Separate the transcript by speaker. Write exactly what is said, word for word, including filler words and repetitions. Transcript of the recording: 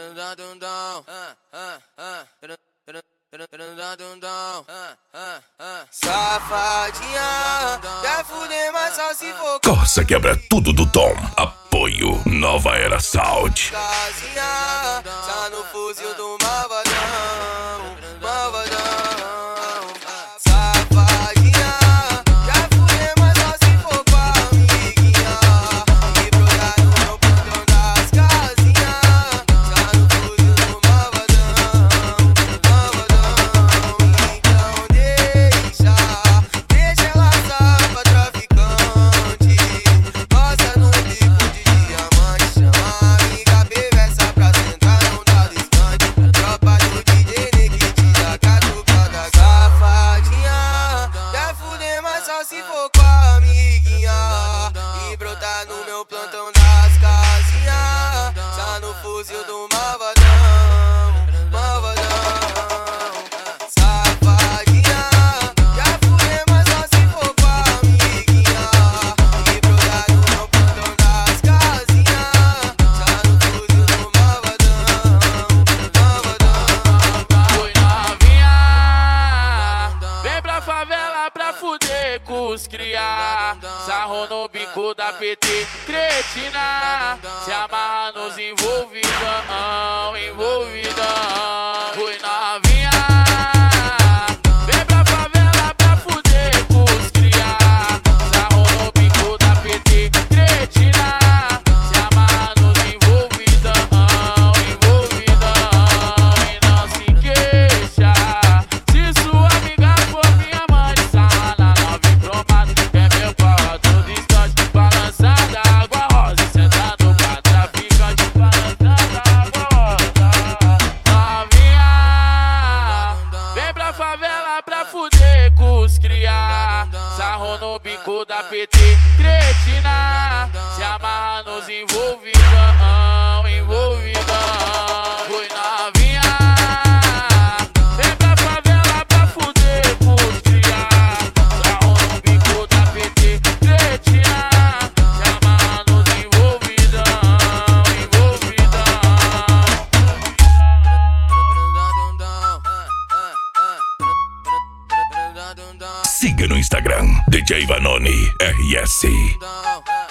Speaker 1: Safadinha, quer fuder, mas só se for.
Speaker 2: Corsa quebra tudo do Tom. Apoio Nova Era Sound.
Speaker 1: Casinha, tá no fuzil do malvadão, malvadão. Safadinha, quer fuder, mas só se for com a amiguinha. E brotar no meu portão das casinhas. Tá no fuzil do malvadão, malvadão. Então deixa, deixa ela safar traficante. Gosta no bico de diamante. Chama a amiga perversa pra sentar num dado estante. Tropa do D J Nick te dá catucada. Safadinha, quer fuder, mas só se for com a amiguinha. E brotar no meu plantão das casinhas. Tá no fuzil do malvadão, malvadão. Safadinha, quer fuder, mas só se for com a amiguinha. E brotar no meu plantão das casinhas. Tá no fuzil do malvadão, malvadão.
Speaker 3: Oi novinha, vem pra favela pra fuder com os cria. Sarro no bico da P T, cretina. Se amarra nos envolvidão, envolvidão. Oi novinha, vem pra favela pra fuder com os cria. Sarro no bico da P T, cretina. Se amarra nos envolvidão, envolvidão. E não se queixa se sua amiga for minha mãe. Sana, nove cromado, é meu pau a todo instante. Balançada, água rosa, sentado pra traficante. Balançada, água rosa. Novinha, vem pra favela pra fuder com os cria. Sarro no bico da P T, cretina. Se amarra nos envolvidão, envolvidão. Oi novinha, vem pra favela pra fuder com os cria. Sarro no bico da P T, cretina. Se amarra nos envolvidão, envolvidão.
Speaker 2: Siga no Instagram D J Vanoni R S.